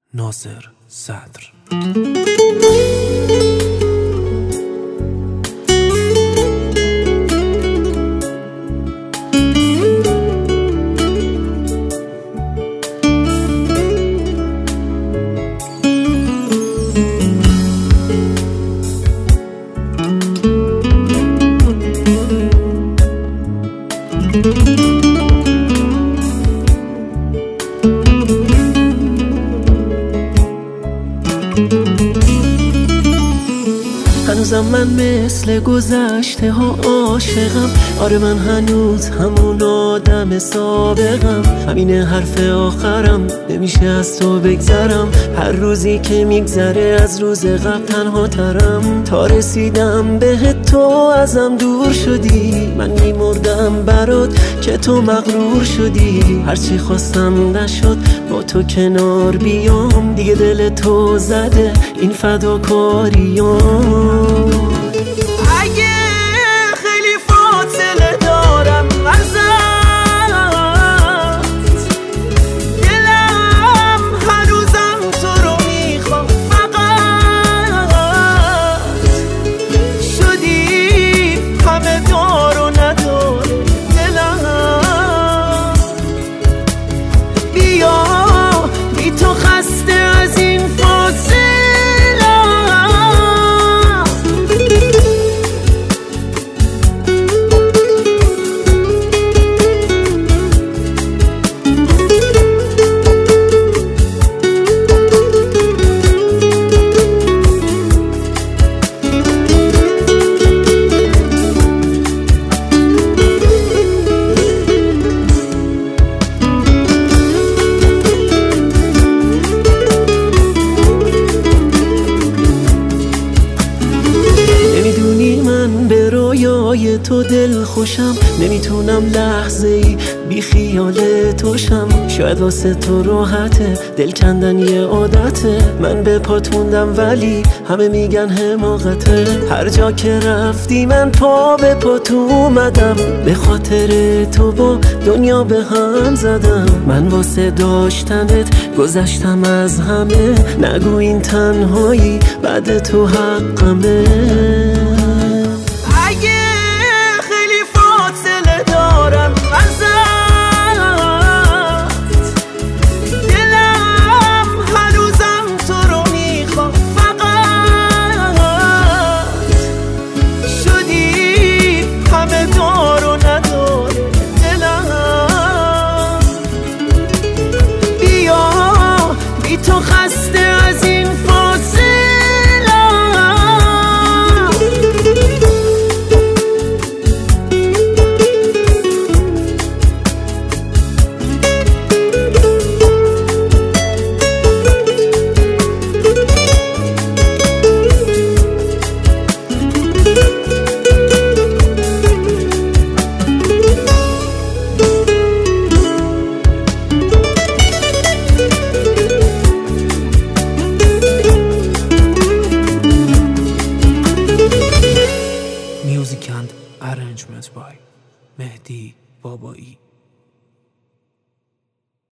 ناصر صدر. هنوزم من مثل گذشته ها عاشقم. آره من هنوز همون آدم سابقم. همینه حرف آخرم، نمیشه از تو بگذرم. هر روزی که میگذره از روز قبل تنها ترم. تا رسیدم به تو ازم دور شدی. من میمردم برات که تو مغرور شدی. هرچی خواستم نشد با تو کنار بیام. دیگه دل تو زده این فداکاریام. اگه خیلی فاصله دارم ازت، دلم هنوزم تو رو میخوام. فقط شدی همه دار و نداره دلم. بیا بی تو خسته از این فاصله. رویای تو دل خوشم، نمیتونم لحظه ای بی خیال توشم. شاید واسه تو راحته، دل کندن یه عادته. من به پات موندم ولی همه میگن حماقته. هر جا که رفتی من پا به پات اومدم. به خاطر تو با دنیا به هم زدم. من واسه داشتنت گذشتم از همه. نگو این تنهایی بعد تو حقمه. تو خسته